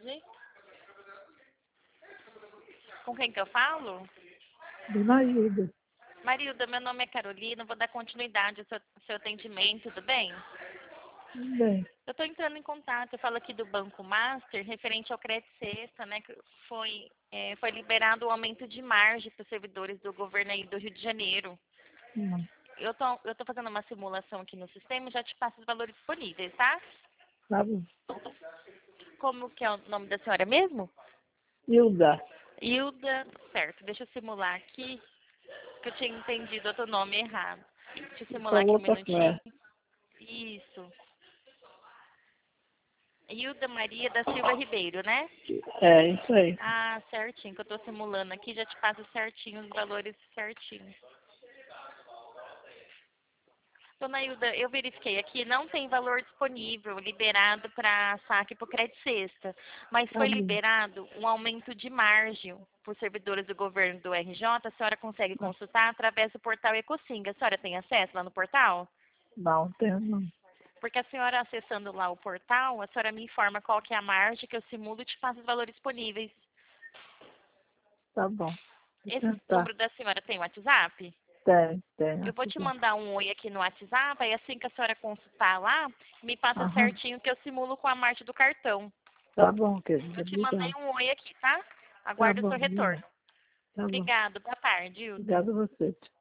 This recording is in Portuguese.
tarde. Com quem que eu falo? Dona Hilda. Marilda, meu nome é Carolina, vou dar continuidade ao seu atendimento, tudo bem? Tudo bem. Eu estou entrando em contato, eu falo aqui do Banco Master, referente ao crédito sexta, né, que foi liberado o aumento de margem para os servidores do governo aí do Rio de Janeiro. Não. Eu tô fazendo uma simulação aqui no sistema e já te passo os valores disponíveis, tá? Tá bom. Como que é o nome da senhora mesmo? Hilda. Hilda, certo, deixa eu simular aqui, que eu tinha entendido outro nome errado. Deixa eu simular aqui um Falou pra minutinho. Clara. Isso. Hilda Maria da Silva Ribeiro, né? É, isso aí. Ah, certinho, que eu tô simulando aqui, já te passo certinho os valores certinhos. Dona Hilda, eu verifiquei aqui, não tem valor disponível liberado para saque por crédito sexta, mas Tá foi bom. liberado um aumento de margem por servidores do governo do RJ. A senhora consegue consultar através do portal Ecosinga. A senhora tem acesso lá no portal? Não tem, não. Porque a senhora acessando lá o portal, a senhora me informa qual que é a margem que eu simulo e te passo os valores disponíveis. Tá bom. Vou Esse tentar. número da senhora tem WhatsApp? Tem. Eu vou te Aqui. mandar um oi aqui no WhatsApp, aí assim que a senhora consultar lá, me passa Aham. certinho que eu simulo com a margem do cartão. Tá bom, querida. Eu te mandei Obrigada. um oi aqui, tá? Tá Aguardo o bom, seu retorno. obrigada. Tá bom. Obrigada. Boa tarde, Hilda. Obrigada a você.